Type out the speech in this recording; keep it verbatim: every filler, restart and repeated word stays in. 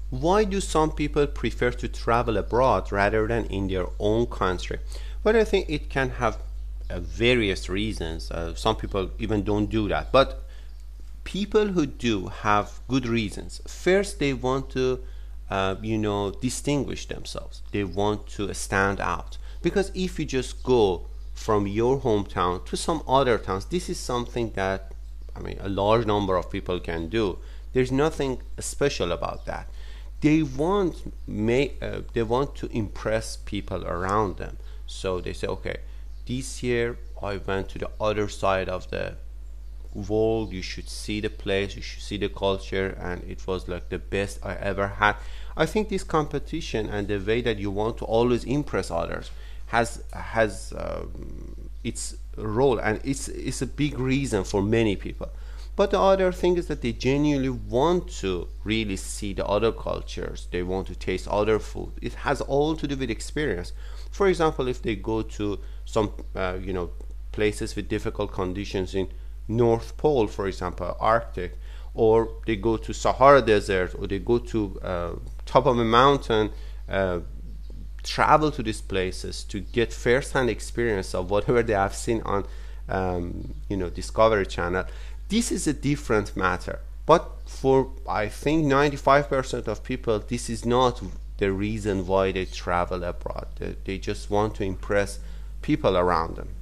Why do some people prefer to travel abroad rather than in their own country? Well, I think it can have uh, various reasons. Uh, some people even don't do that. But people who do have good reasons. First, they want to, uh, you know, distinguish themselves. They want to stand out. Because if you just go from your hometown to some other towns, this is something that, I mean, a large number of people can do. There's nothing special about that. They want may uh, they want to impress people around them. So they say, okay, this year I went to the other side of the world. You should see the place, you should see the culture, and it was like the best I ever had. I think this competition and the way that you want to always impress others has has um, its role, and it's it's a big reason for many people. But the other thing is that they genuinely want to really see the other cultures. They want to taste other food. It has all to do with experience. For example, if they go to some, uh, you know, places with difficult conditions in North Pole, for example, Arctic, or they go to Sahara Desert, or they go to uh, top of a mountain, uh, travel to these places to get first-hand experience of whatever they have seen on, um, you know, Discovery Channel. This is a different matter. But for, I think, ninety-five percent of people, this is not the reason why they travel abroad. They, they just want to impress people around them.